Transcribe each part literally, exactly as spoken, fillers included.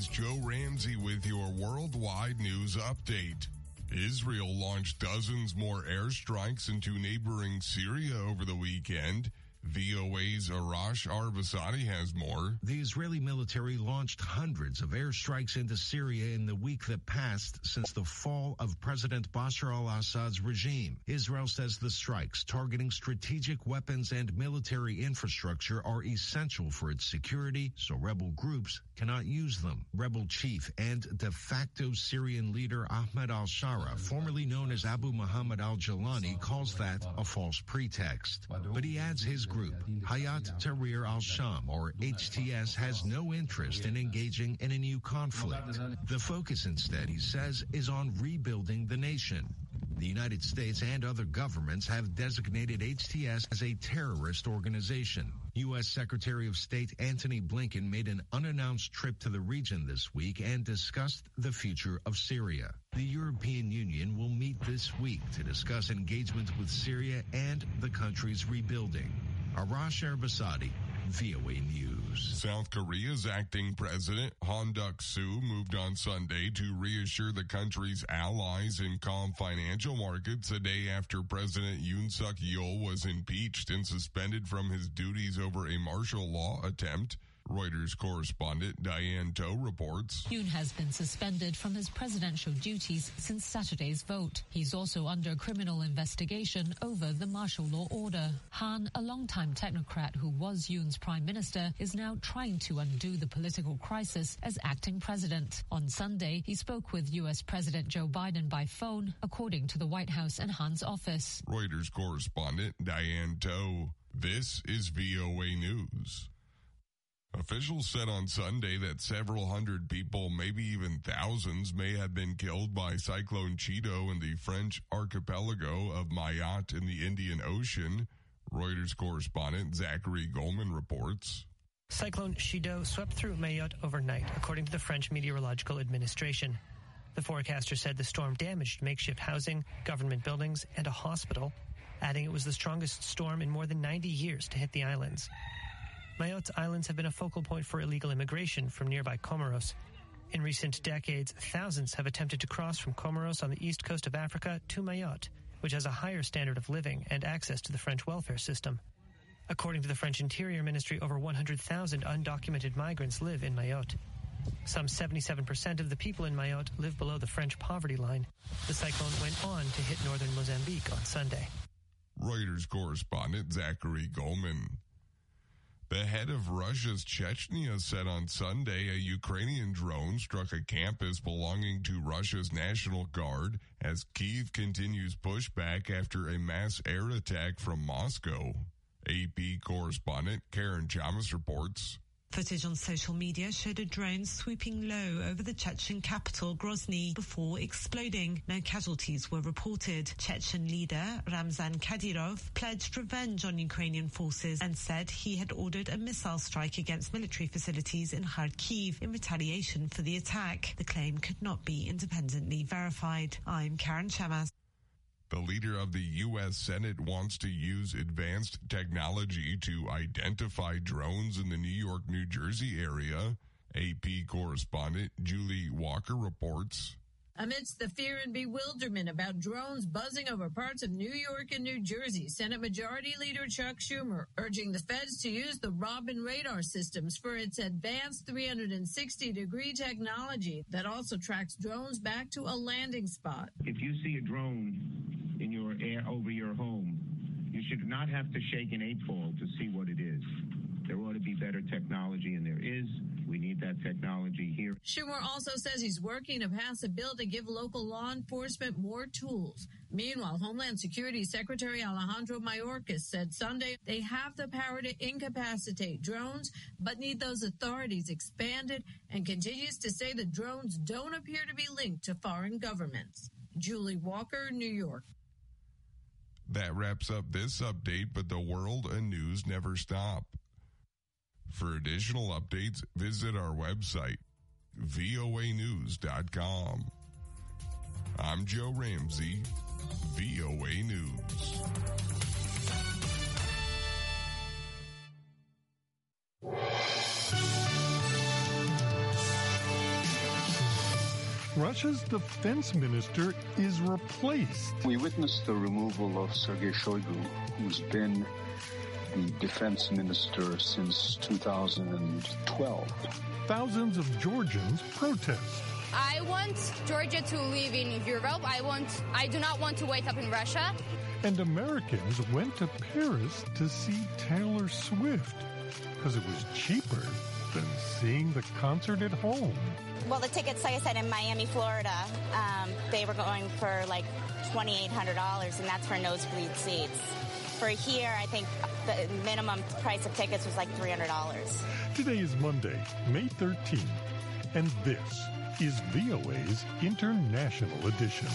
is Joe Ramsey with your worldwide news update. Israel launched dozens more airstrikes into neighboring Syria over the weekend. V O A's Arash Arbasadi has more. The Israeli military launched hundreds of airstrikes into Syria in the week that passed since the fall of President Bashar al-Assad's regime. Israel says the strikes targeting strategic weapons and military infrastructure are essential for its security, so rebel groups cannot use them. Rebel chief and de facto Syrian leader Ahmed al-Shara, formerly known as Abu Muhammad al-Jalani, calls that a false pretext. But he adds his group, Hayat Tahrir al-Sham, or H T S, has no interest in engaging in a new conflict. The focus instead, he says, is on rebuilding the nation. The United States and other governments have designated H T S as a terrorist organization. U S Secretary of State Antony Blinken made an unannounced trip to the region this week and discussed the future of Syria. The European Union will meet this week to discuss engagement with Syria and the country's rebuilding. Arash Arbasadi, V O A News. South Korea's acting president, Han Duck-soo, moved on Sunday to reassure the country's allies in calm financial markets a day after President Yoon Suk-yeol was impeached and suspended from his duties over a martial law attempt. Reuters correspondent Diane Toh reports. Yoon has been suspended from his presidential duties since Saturday's vote. He's also under criminal investigation over the martial law order. Han, a longtime technocrat who was Yoon's prime minister, is now trying to undo the political crisis as acting president. On Sunday, he spoke with U S President Joe Biden by phone, according to the White House and Han's office. Reuters correspondent Diane Toh. This is V O A News. Officials said on Sunday that several hundred people, maybe even thousands, may have been killed by Cyclone Chido in the French archipelago of Mayotte in the Indian Ocean. Reuters correspondent Zachary Goldman reports. Cyclone Chido swept through Mayotte overnight, according to the French Meteorological Administration. The forecaster said the storm damaged makeshift housing, government buildings, and a hospital, adding it was the strongest storm in more than ninety years to hit the islands. Mayotte's islands have been a focal point for illegal immigration from nearby Comoros. In recent decades, thousands have attempted to cross from Comoros on the east coast of Africa to Mayotte, which has a higher standard of living and access to the French welfare system. According to the French Interior Ministry, over one hundred thousand undocumented migrants live in Mayotte. Some seventy-seven percent of the people in Mayotte live below the French poverty line. The cyclone went on to hit northern Mozambique on Sunday. Reuters correspondent Zachary Goldman. The head of Russia's Chechnya said on Sunday a Ukrainian drone struck a campus belonging to Russia's National Guard as Kyiv continues pushback after a mass air attack from Moscow. A P correspondent Karen Chamas reports. Footage on social media showed a drone swooping low over the Chechen capital, Grozny, before exploding. No casualties were reported. Chechen leader Ramzan Kadyrov pledged revenge on Ukrainian forces and said he had ordered a missile strike against military facilities in Kharkiv in retaliation for the attack. The claim could not be independently verified. I'm Karen Chamas. The leader of the U S Senate wants to use advanced technology to identify drones in the New York, New Jersey area. A P correspondent Julie Walker reports. Amidst the fear and bewilderment about drones buzzing over parts of New York and New Jersey, Senate Majority Leader Chuck Schumer urging the feds to use the Robin radar systems for its advanced three sixty degree technology that also tracks drones back to a landing spot. If you see a drone in your air over your home, you should not have to shake an eight ball to see what it is. There ought to be better technology, and there is. We need that technology here. Schumer also says he's working to pass a bill to give local law enforcement more tools. Meanwhile, Homeland Security Secretary Alejandro Mayorkas said Sunday they have the power to incapacitate drones, but need those authorities expanded, and continues to say the drones don't appear to be linked to foreign governments. Julie Walker, New York. That wraps up this update, but the world and news never stop. For additional updates, visit our website, V O A news dot com. I'm Joe Ramsey, V O A News. Russia's defense minister is replaced. We witnessed the removal of Sergei Shoigu, who's been the defense minister since two thousand twelve. Thousands of Georgians protest. I want Georgia to live in Europe. I want. I do not want to wake up in Russia. And Americans went to Paris to see Taylor Swift because it was cheaper than seeing the concert at home. Well, the tickets, like I said, in Miami, Florida, um, they were going for like twenty-eight hundred dollars, and that's for nosebleed seats. For here, I think the minimum price of tickets was like three hundred dollars. Today is Monday, May thirteenth, and this is V O A's International Edition.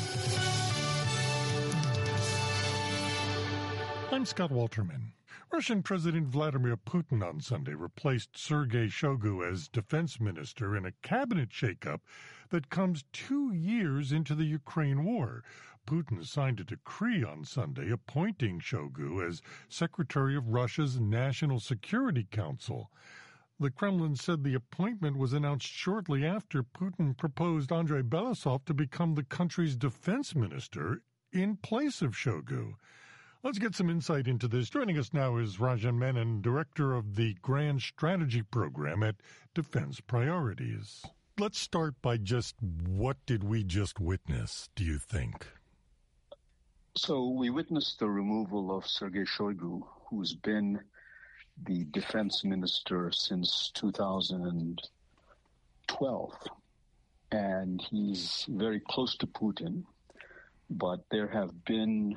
I'm Scott Walterman. Russian President Vladimir Putin on Sunday replaced Sergei Shoigu as defense minister in a cabinet shakeup that comes two years into the Ukraine war. Putin signed a decree on Sunday appointing Shoigu as secretary of Russia's National Security Council. The Kremlin said the appointment was announced shortly after Putin proposed Andrei Belousov to become the country's defense minister in place of Shoigu. Let's get some insight into this. Joining us now is Rajan Menon, director of the Grand Strategy Program at Defense Priorities. Let's start by just what did we just witness, do you think? So we witnessed the removal of Sergei Shoigu, who's been the defense minister since two thousand twelve. And he's very close to Putin, but there have been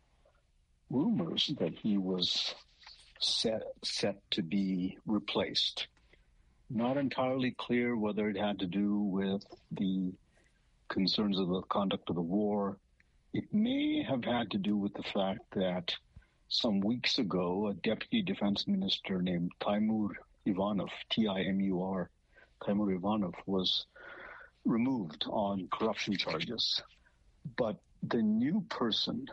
rumors that he was set set to be replaced. Not entirely clear whether it had to do with the concerns of the conduct of the war. It may have had to do with the fact that some weeks ago, a deputy defense minister named Timur Ivanov, T I M U R, Timur Ivanov, was removed on corruption charges. But the new person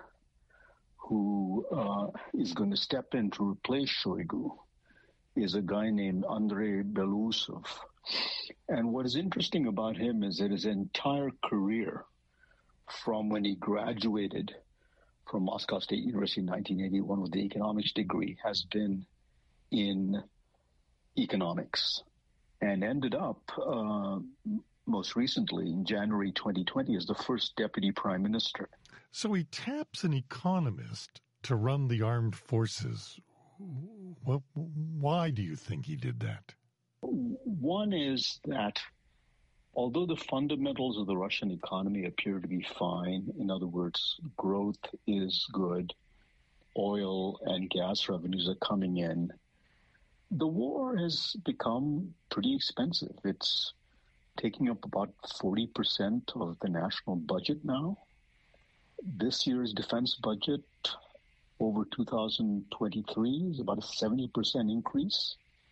who uh, is going to step in to replace Shoigu is a guy named Andrei Belousov. And what is interesting about him is that his entire career, from when he graduated from Moscow State University in nineteen eighty-one with the economics degree, has been in economics and ended up uh, most recently in January twenty twenty as the first deputy prime minister. So he taps an economist to run the armed forces. Well, why do you think he did that? One is that although the fundamentals of the Russian economy appear to be fine, in other words, growth is good, oil and gas revenues are coming in, the war has become pretty expensive. It's taking up about forty percent of the national budget now. This year's defense budget over two thousand twenty-three is about a seventy percent increase.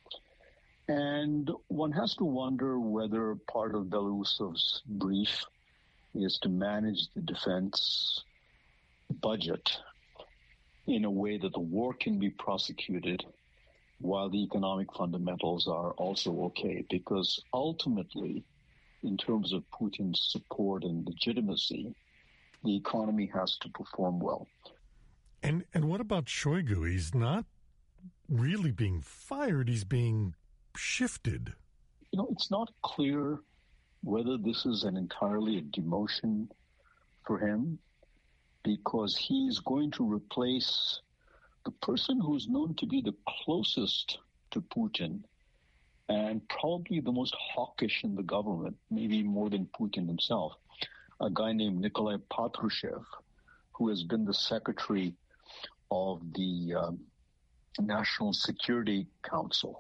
And one has to wonder whether part of Belousov's brief is to manage the defense budget in a way that the war can be prosecuted while the economic fundamentals are also okay. Because ultimately, in terms of Putin's support and legitimacy, the economy has to perform well. And and what about Shoigu? He's not really being fired. He's being shifted. You know, it's not clear whether this is an entirely a demotion for him, because he's going to replace the person who's known to be the closest to Putin and probably the most hawkish in the government, maybe more than Putin himself, a guy named Nikolai Patrushev, who has been the secretary of the um, National Security Council.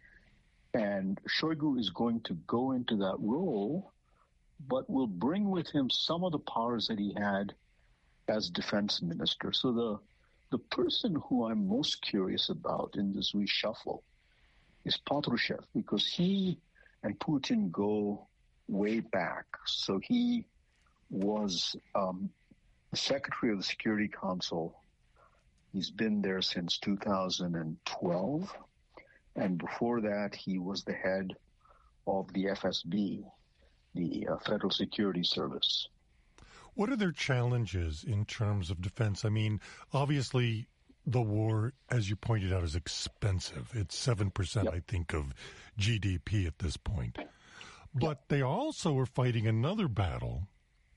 And Shoigu is going to go into that role, but will bring with him some of the powers that he had as defense minister. So the the person who I'm most curious about in this reshuffle is Patrushev, because he and Putin go way back. So he was um, the secretary of the Security Council. He's been there since two thousand twelve. And before that, he was the head of the F S B, the uh, Federal Security Service. What are their challenges in terms of defense? I mean, obviously, the war, as you pointed out, is expensive. It's seven percent, yep. I think, of G D P at this point. But yep. they also are fighting another battle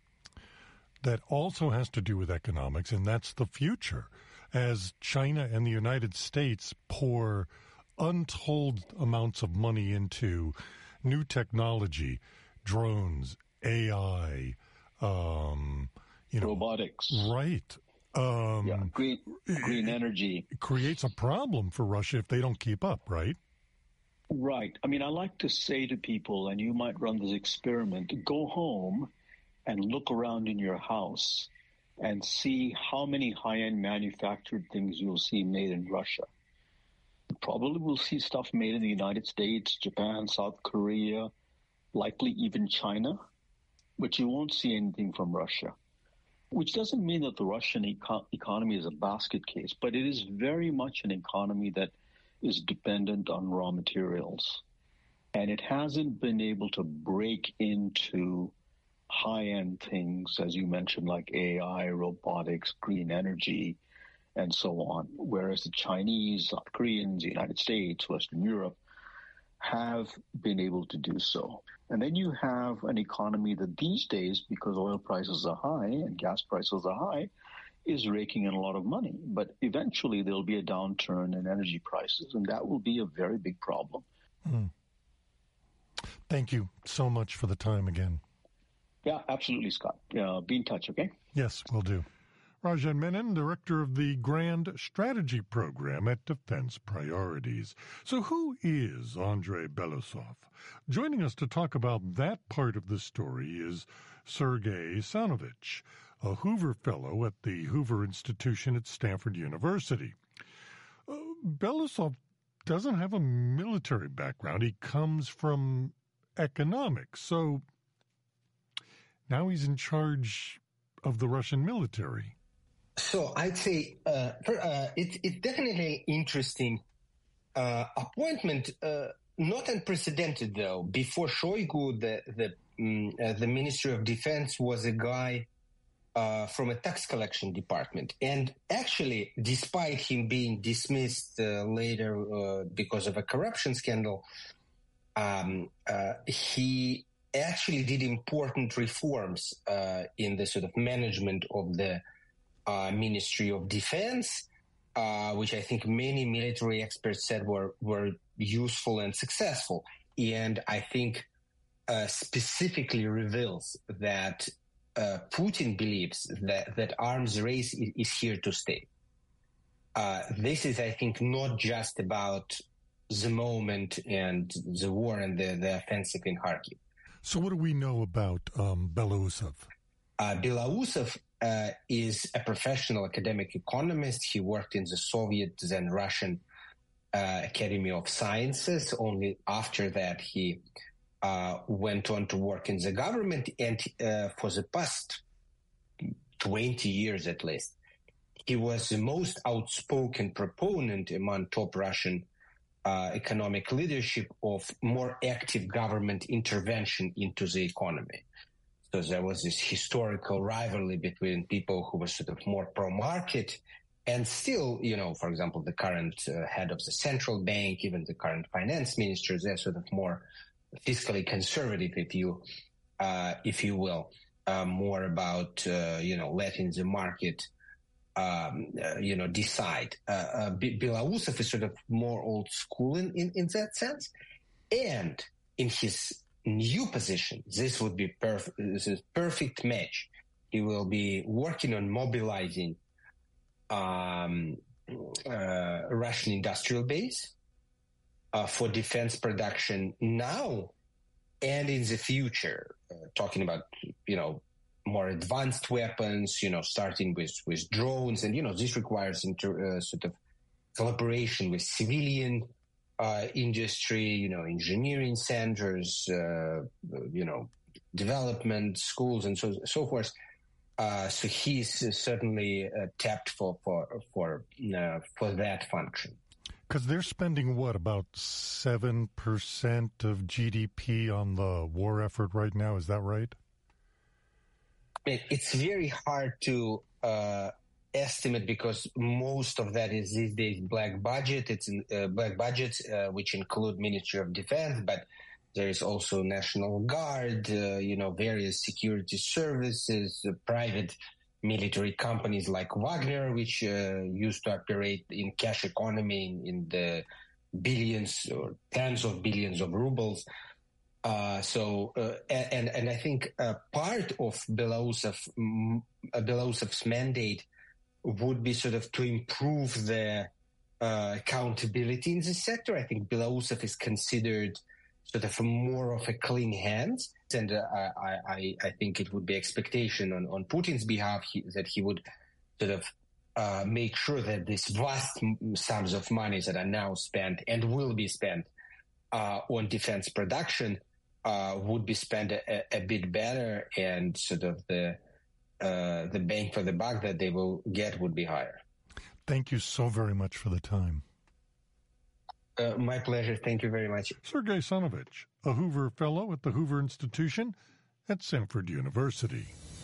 that also has to do with economics, and that's the future. As China and the United States pour untold amounts of money into new technology, drones, A I, um, you know, robotics, right? Um, yeah, green, green energy. It creates a problem for Russia if they don't keep up, right? Right. I mean, I like to say to people, and you might run this experiment, go home and look around in your house and see how many high-end manufactured things you'll see made in Russia. You probably will see stuff made in the United States, Japan, South Korea, likely even China, but you won't see anything from Russia. Which doesn't mean that the Russian eco- economy is a basket case, but it is very much an economy that is dependent on raw materials. And it hasn't been able to break into high-end things, as you mentioned, like A I, robotics, green energy, and so on. Whereas the Chinese, South Koreans, the United States, Western Europe have been able to do so. And then you have an economy that these days, because oil prices are high and gas prices are high, is raking in a lot of money. But eventually there'll be a downturn in energy prices, and that will be a very big problem. Mm. Thank you so much for the time again. Yeah, absolutely, Scott. Uh, be in touch, okay? Yes, will do. Rajan Menon, director of the Grand Strategy Program at Defense Priorities. So who is Andrei Belousov? Joining us to talk about that part of the story is Sergei Sanovich, a Hoover Fellow at the Hoover Institution at Stanford University. Uh, Belousov doesn't have a military background. He comes from economics. So now he's in charge of the Russian military. So I'd say uh, for, uh, it, it's definitely interesting uh, appointment, uh, not unprecedented though. Before Shoigu, the the, um, uh, the Ministry of Defense was a guy uh, from a tax collection department, and actually, despite him being dismissed uh, later uh, because of a corruption scandal, um, uh, he actually did important reforms uh, in the sort of management of the Uh, Ministry of Defense, uh, which I think many military experts said were were useful and successful, and I think uh, specifically reveals that uh, Putin believes that that arms race is, is here to stay. Uh, this is, I think, not just about the moment and the war and the, the offensive in Kharkiv. So, what do we know about um, Belousov? Uh, Belousov Uh, is a professional academic economist. He worked in the Soviet, then Russian uh, Academy of Sciences. Only after that, he uh, went on to work in the government. And uh, for the past twenty years at least, he was the most outspoken proponent among top Russian uh, economic leadership of more active government intervention into the economy. So there was this historical rivalry between people who were sort of more pro-market and still, you know, for example, the current uh, head of the central bank, even the current finance minister, they're sort of more fiscally conservative, if you, uh, if you will, uh, more about, uh, you know, letting the market, um, uh, you know, decide. Uh, uh, Belousov is sort of more old school in, in, in that sense. And in his new position, this would be perfect. This is perfect match. He will be working on mobilizing um, uh, Russian industrial base uh, for defense production now and in the future. Uh, talking about, you know, more advanced weapons. You know, starting with with drones, and you know, this requires inter, uh, sort of collaboration with civilian Uh, industry, you know, engineering centers, uh, you know, development schools, and so so forth. Uh, so he's certainly uh, tapped for for for uh, for that function. Because they're spending, what, about seven percent of G D P on the war effort right now? Is that right? It, it's very hard to uh, estimate because most of that is these days black budget. It's uh, black budgets, uh, which include Ministry of Defense, but there is also National Guard, uh, you know, various security services, uh, private military companies like Wagner, which uh, used to operate in cash economy in, in the billions or tens of billions of rubles. Uh, so, uh, and and I think uh, part of Belousov, uh, Belousov's mandate would be sort of to improve the uh, accountability in this sector. I think Belousov is considered sort of more of a clean hand. And uh, I, I, I think it would be expectation on, on Putin's behalf he, that he would sort of uh, make sure that these vast sums of money that are now spent and will be spent uh, on defense production uh, would be spent a, a bit better, and sort of the uh, the bang for the buck that they will get would be higher. Thank you so very much for the time. Uh, my pleasure. Thank you very much. Sergei Sonovich, a Hoover Fellow at the Hoover Institution at Samford University.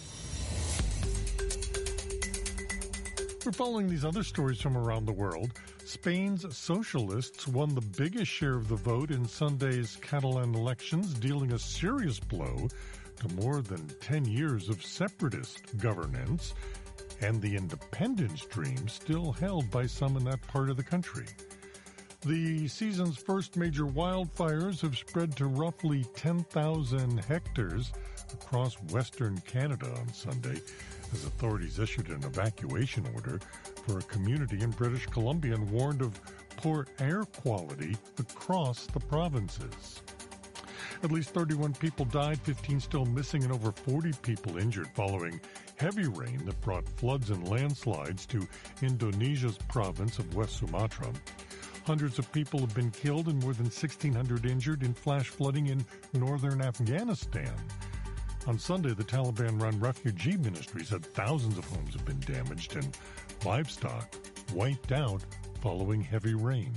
We're following these other stories from around the world. Spain's socialists won the biggest share of the vote in Sunday's Catalan elections, dealing a serious blow to more than ten years of separatist governance and the independence dream still held by some in that part of the country. The season's first major wildfires have spread to roughly ten thousand hectares across western Canada on Sunday, as authorities issued an evacuation order for a community in British Columbia and warned of poor air quality across the provinces. At least thirty-one people died, fifteen still missing, and over forty people injured following heavy rain that brought floods and landslides to Indonesia's province of West Sumatra. Hundreds of people have been killed and more than sixteen hundred injured in flash flooding in northern Afghanistan. On Sunday, the Taliban-run refugee ministry said thousands of homes have been damaged and livestock wiped out following heavy rain.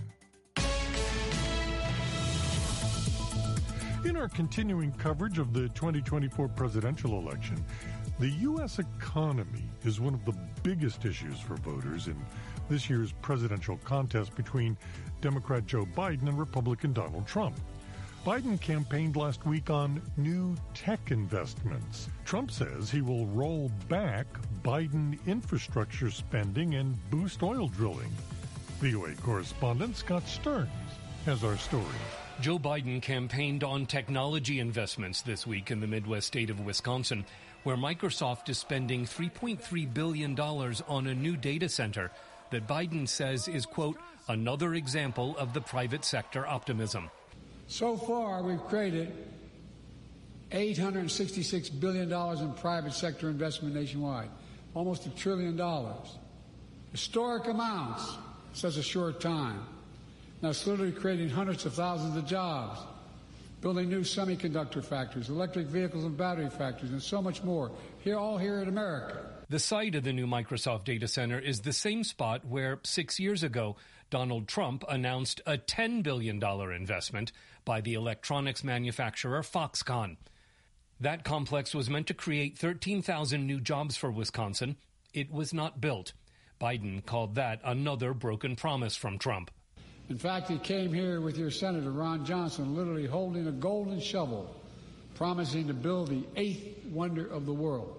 In our continuing coverage of the twenty twenty-four presidential election, the U S economy is one of the biggest issues for voters in this year's presidential contest between Democrat Joe Biden and Republican Donald Trump. Biden campaigned last week on new tech investments. Trump says he will roll back Biden infrastructure spending and boost oil drilling. V O A correspondent Scott Stearns has our story. Joe Biden campaigned on technology investments this week in the Midwest state of Wisconsin, where Microsoft is spending three point three billion dollars on a new data center that Biden says is, quote, another example of the private sector optimism. So far, we've created eight hundred sixty-six billion dollars in private sector investment nationwide, almost a trillion dollars. Historic amounts, such a short time. Now it's literally creating hundreds of thousands of jobs, building new semiconductor factories, electric vehicles and battery factories, and so much more, here, all here in America. The site of the new Microsoft data center is the same spot where six years ago Donald Trump announced a ten billion dollars investment by the electronics manufacturer Foxconn. That complex was meant to create thirteen thousand new jobs for Wisconsin. It was not built. Biden called that another broken promise from Trump. In fact, he came here with your Senator Ron Johnson, literally holding a golden shovel, promising to build the eighth wonder of the world.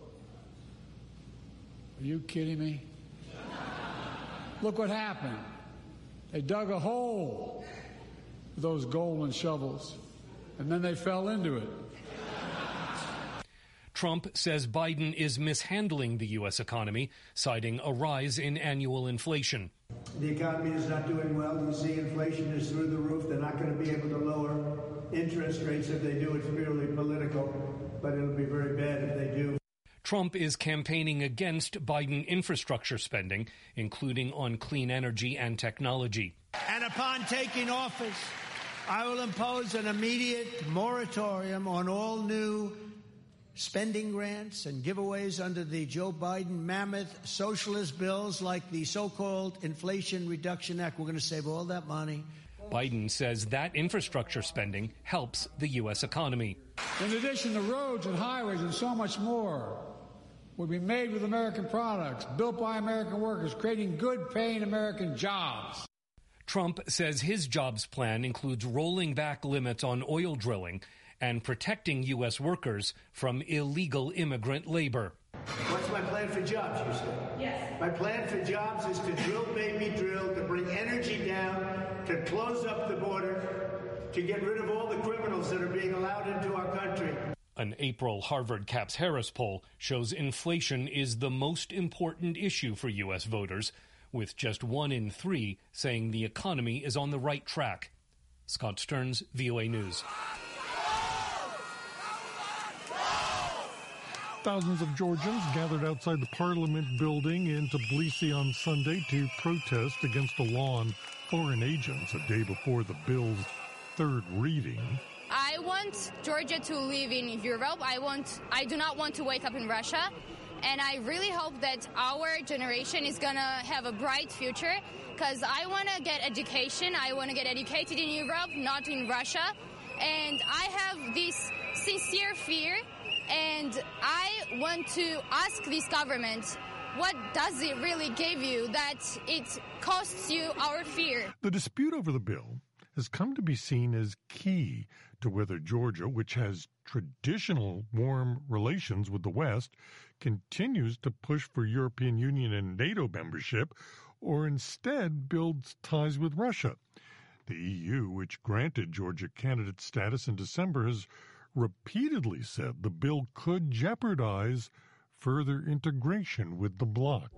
Are you kidding me? Look what happened. They dug a hole with those golden shovels, and then they fell into it. Trump says Biden is mishandling the U S economy, citing a rise in annual inflation. The economy is not doing well. You see inflation is through the roof. They're not going to be able to lower interest rates if they do. It's purely political, but it'll be very bad if they do. Trump is campaigning against Biden infrastructure spending, including on clean energy and technology. And upon taking office, I will impose an immediate moratorium on all new spending grants and giveaways under the Joe Biden mammoth socialist bills like the so-called Inflation Reduction Act. We're going to save all that money. Biden says that infrastructure spending helps the U S economy. In addition, the roads and highways and so much more will be made with American products, built by American workers, creating good-paying American jobs. Trump says his jobs plan includes rolling back limits on oil drilling and protecting U S workers from illegal immigrant labor. What's my plan for jobs, you said? Yes. My plan for jobs is to drill, baby, drill, to bring energy down, to close up the border, to get rid of all the criminals that are being allowed into our country. An April Harvard Caps Harris poll shows inflation is the most important issue for U S voters, with just one in three saying the economy is on the right track. Scott Stearns, V O A News. Thousands of Georgians gathered outside the Parliament building in Tbilisi on Sunday to protest against a law on foreign agents a day before the bill's third reading. I want Georgia to live in Europe. I want. I do not want to wake up in Russia. And I really hope that our generation is going to have a bright future, because I want to get education. I want to get educated in Europe, not in Russia. And I have this sincere fear, and I want to ask this government, what does it really give you that it costs you our fear? The dispute over the bill has come to be seen as key to whether Georgia, which has traditional warm relations with the West, continues to push for European Union and NATO membership, or instead builds ties with Russia. The E U, which granted Georgia candidate status in December, has repeatedly said the bill could jeopardize further integration with the bloc.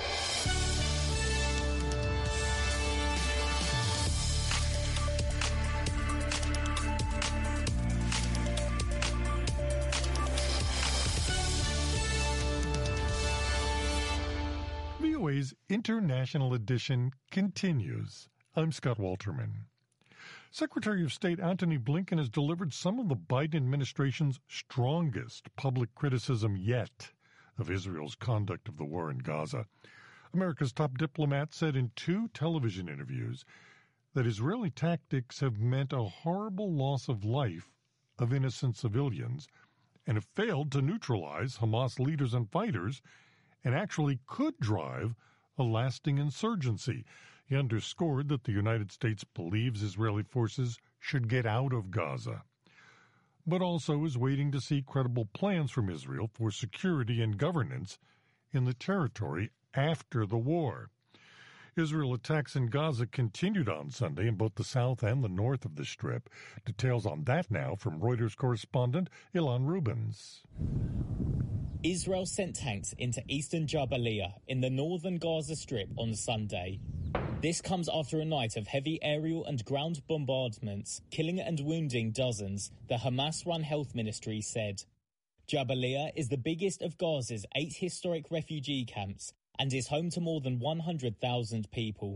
V O A's International Edition continues. I'm Scott Walterman. Secretary of State Antony Blinken has delivered some of the Biden administration's strongest public criticism yet of Israel's conduct of the war in Gaza. America's top diplomat said in two television interviews that Israeli tactics have meant a horrible loss of life of innocent civilians and have failed to neutralize Hamas leaders and fighters, and actually could drive a lasting insurgency. He underscored that the United States believes Israeli forces should get out of Gaza, but also is waiting to see credible plans from Israel for security and governance in the territory after the war. Israel attacks in Gaza continued on Sunday in both the south and the north of the Strip. Details on that now from Reuters correspondent Ilan Rubens. Israel sent tanks into eastern Jabalia in the northern Gaza Strip on Sunday. This comes after a night of heavy aerial and ground bombardments, killing and wounding dozens, the Hamas-run health ministry said. Jabalia is the biggest of Gaza's eight historic refugee camps and is home to more than one hundred thousand people.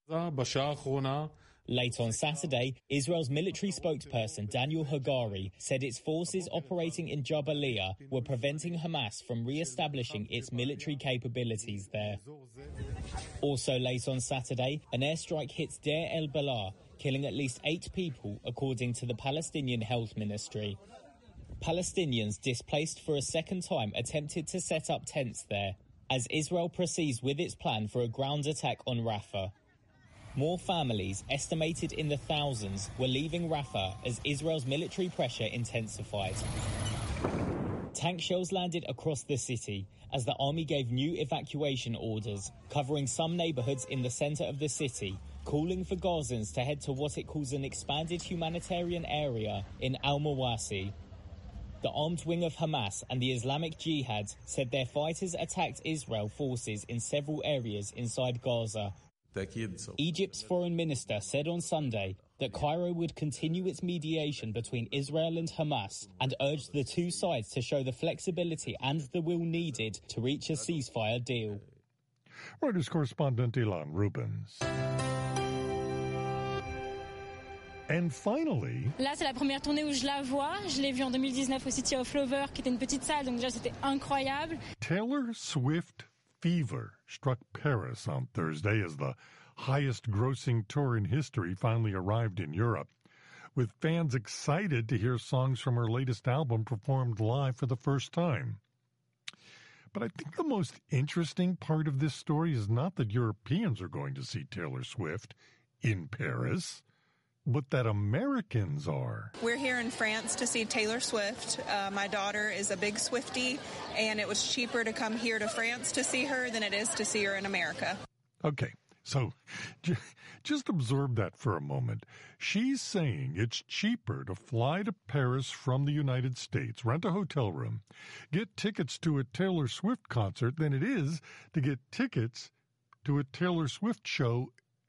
Late on Saturday, Israel's military spokesperson Daniel Hagari said its forces operating in Jabalia were preventing Hamas from re-establishing its military capabilities there. Also late on Saturday, an airstrike hit Deir el-Balah, killing at least eight people, according to the Palestinian Health Ministry. Palestinians displaced for a second time attempted to set up tents there, as Israel proceeds with its plan for a ground attack on Rafah. More families, estimated in the thousands, were leaving Rafah as Israel's military pressure intensified. Tank shells landed across the city as the army gave new evacuation orders, covering some neighborhoods in the center of the city, calling for Gazans to head to what it calls an expanded humanitarian area in Al-Mawasi. The armed wing of Hamas and the Islamic Jihad said their fighters attacked Israel forces in several areas inside Gaza. Egypt's foreign minister said on Sunday that Cairo would continue its mediation between Israel and Hamas and urged the two sides to show the flexibility and the will needed to reach a ceasefire deal. Reuters correspondent Ilan Rubens. And finally... Là, c'est la première tournée où je la vois. Je l'ai vue en deux mille dix-neuf au City of Lover, qui était une petite salle, donc déjà c'était incroyable. Taylor Swift fever struck Paris on Thursday as the highest-grossing tour in history finally arrived in Europe, with fans excited to hear songs from her latest album performed live for the first time. But I think the most interesting part of this story is not that Europeans are going to see Taylor Swift in Paris, but that Americans are. We're here in France to see Taylor Swift. Uh, my daughter is a big Swiftie, and it was cheaper to come here to France to see her than it is to see her in America. Okay, so j- just absorb that for a moment. She's saying it's cheaper to fly to Paris from the United States, rent a hotel room, get tickets to a Taylor Swift concert than it is to get tickets to a Taylor Swift show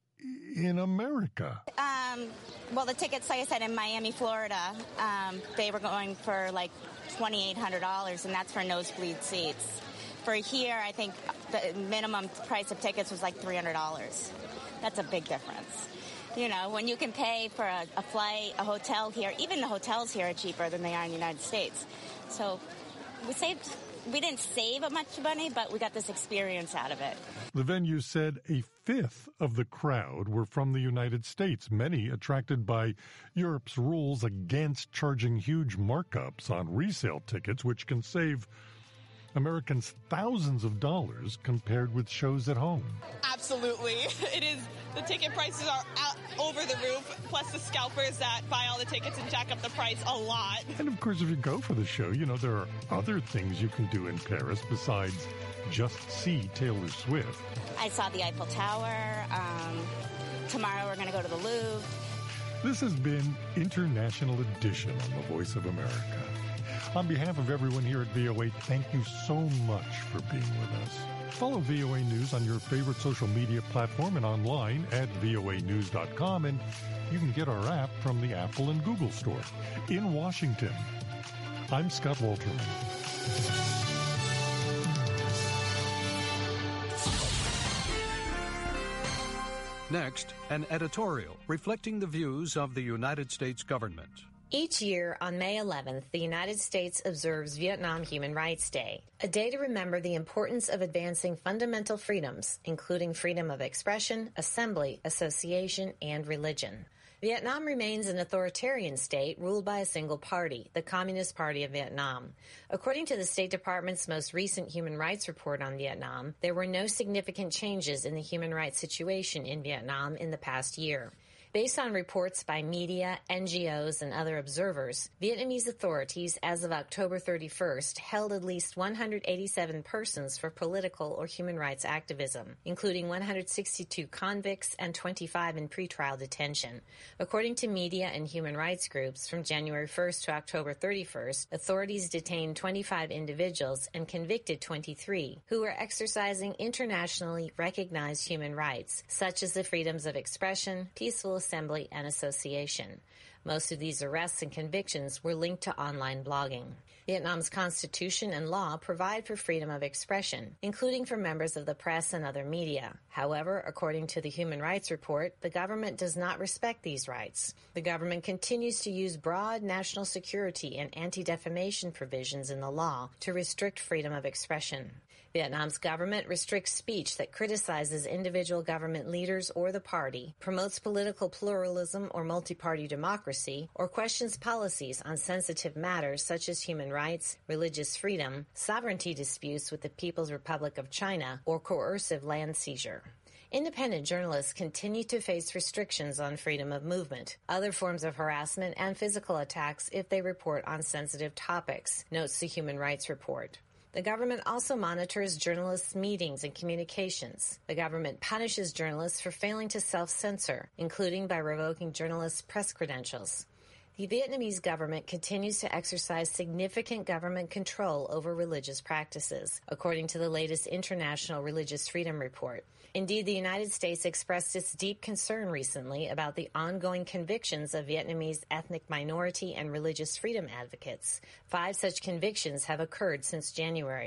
in America. Um, well, the tickets, like I said, in Miami, Florida, um, they were going for like twenty-eight hundred dollars, and that's for nosebleed seats. For here, I think the minimum price of tickets was like three hundred dollars. That's a big difference. You know, when you can pay for a, a flight, a hotel here, even the hotels here are cheaper than they are in the United States. So we saved, we didn't save a much money, but we got this experience out of it. The venue said a fifth of the crowd were from the United States, many attracted by Europe's rules against charging huge markups on resale tickets, which can save Americans thousands of dollars compared with shows at home. Absolutely. It is. The ticket prices are out over the roof, plus the scalpers that buy all the tickets and jack up the price a lot. And of course, if you go for the show, you know, there are other things you can do in Paris besides just see Taylor Swift. I saw the Eiffel Tower. Um, tomorrow we're going to go to the Louvre. This has been International Edition on the Voice of America. On behalf of everyone here at V O A, thank you so much for being with us. Follow V O A News on your favorite social media platform and online at V O A news dot com, and you can get our app from the Apple and Google Store. In Washington, I'm Scott Walterman. Next, an editorial reflecting the views of the United States government. Each year on May eleventh, the United States observes Vietnam Human Rights Day, a day to remember the importance of advancing fundamental freedoms, including freedom of expression, assembly, association, and religion. Vietnam remains an authoritarian state ruled by a single party, the Communist Party of Vietnam. According to the State Department's most recent human rights report on Vietnam, there were no significant changes in the human rights situation in Vietnam in the past year. Based on reports by media, N G Os, and other observers, Vietnamese authorities as of October thirty-first held at least one hundred eighty-seven persons for political or human rights activism, including one hundred sixty-two convicts and twenty-five in pretrial detention. According to media and human rights groups, from January first to October thirty-first, authorities detained twenty-five individuals and convicted twenty-three who were exercising internationally recognized human rights, such as the freedoms of expression, peaceful assembly, and association. Most of these arrests and convictions were linked to online blogging. Vietnam's constitution and law provide for freedom of expression, including for members of the press and other media. However, according to the Human Rights Report, the government does not respect these rights. The government continues to use broad national security and anti-defamation provisions in the law to restrict freedom of expression. Vietnam's government restricts speech that criticizes individual government leaders or the party, promotes political pluralism or multi-party democracy, or questions policies on sensitive matters such as human rights, religious freedom, sovereignty disputes with the People's Republic of China, or coercive land seizure. Independent journalists continue to face restrictions on freedom of movement, other forms of harassment, and physical attacks if they report on sensitive topics, notes the Human Rights Report. The government also monitors journalists' meetings and communications. The government punishes journalists for failing to self-censor, including by revoking journalists' press credentials. The Vietnamese government continues to exercise significant government control over religious practices, according to the latest International Religious Freedom Report. Indeed, the United States expressed its deep concern recently about the ongoing convictions of Vietnamese ethnic minority and religious freedom advocates. Five such convictions have occurred since January.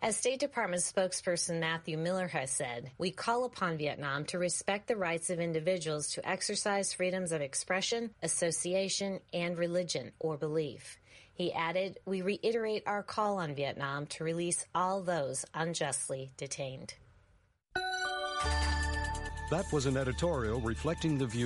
As State Department spokesperson Matthew Miller has said, we call upon Vietnam to respect the rights of individuals to exercise freedoms of expression, association, and religion or belief. He added, we reiterate our call on Vietnam to release all those unjustly detained. That was an editorial reflecting the view